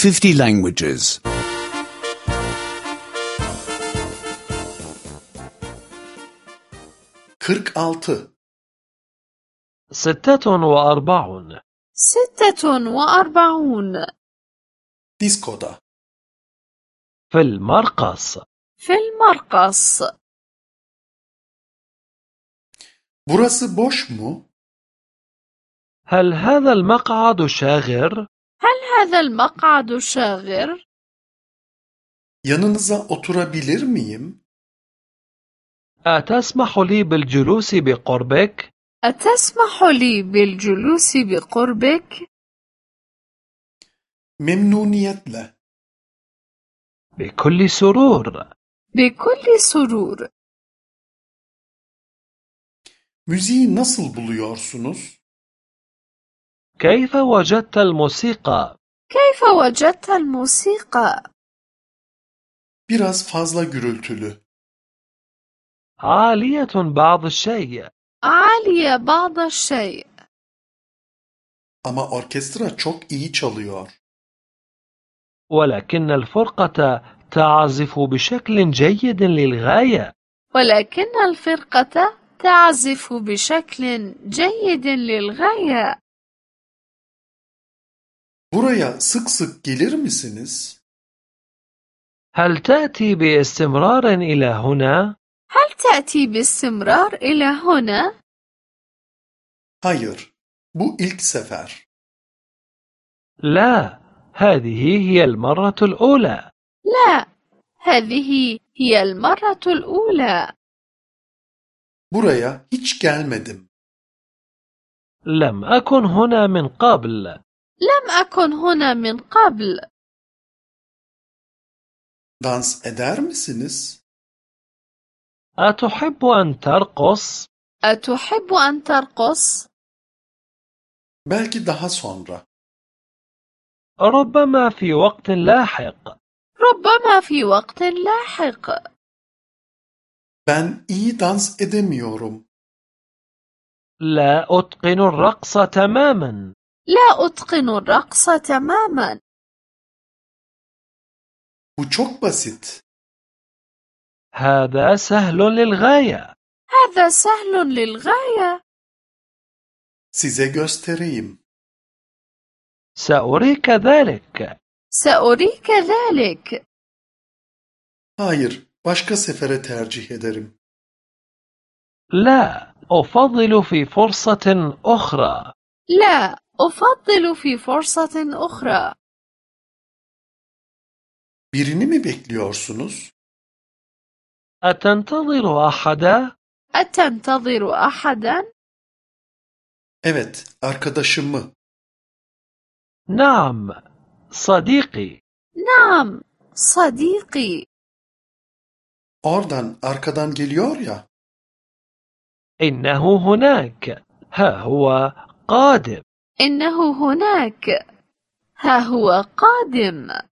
50 languages. 46 46 46 Diskoda. في المرقص. في المرقص. Burası boş mu? هل هذا المقعد شاغر؟ هل هذا المقعد شاغر؟ Yanınıza oturabilir miyim? أتسمح لي بالجلوس بقربك؟ أتسمح لي بالجلوس بقربك؟ Memnuniyetle. بكل سرور. بكل سرور. Müziği nasıl buluyorsunuz? كيف وجدت الموسيقى؟ كيف وجدت الموسيقى؟ Biraz fazla gürültülü. عالية بعض الشيء. عالية بعض الشيء. Ama orkestra çok iyi çalıyor. ولكن الفرقة تعزف بشكل جيد للغاية. ولكن الفرقة تعزف بشكل جيد للغاية. Buraya sık sık gelir misiniz? هل تأتي باستمرار إلى هنا؟ هل تأتي باستمرار إلى هنا؟ Hayır. Bu ilk sefer. لا، هذه هي المرة الأولى. لا، هذه هي المرة الأولى. Buraya hiç gelmedim. لم أكن هنا من قبل. لم أكن هنا من قبل. Dans eder misiniz? أتحب أن ترقص؟ أتحب أن ترقص؟ Belki daha sonra. ربما في وقت لاحق. ربما في وقت لاحق. Ben iyi dans edemiyorum. لا أتقن الرقص تماما. لا أتقن الرقص تماما. Bu çok basit. هذا سهل للغاية. هذا سهل للغاية. Size göstereyim. سأريك ذلك. سأريك ذلك. Hayır, başka sefere tercih ederim. لا، أفضل في فرصة أخرى. لا، أفضل في فرصة أخرى. Birini mi bekliyorsunuz? أتنتظر أحدا؟ أتنتظر أحدا؟ Evet, arkadaşımı. نعم، صديقي. نعم، صديقي. Oradan, arkadan geliyor ya. إنه هناك. ها هو قادم. إنه هناك. ها هو قادم.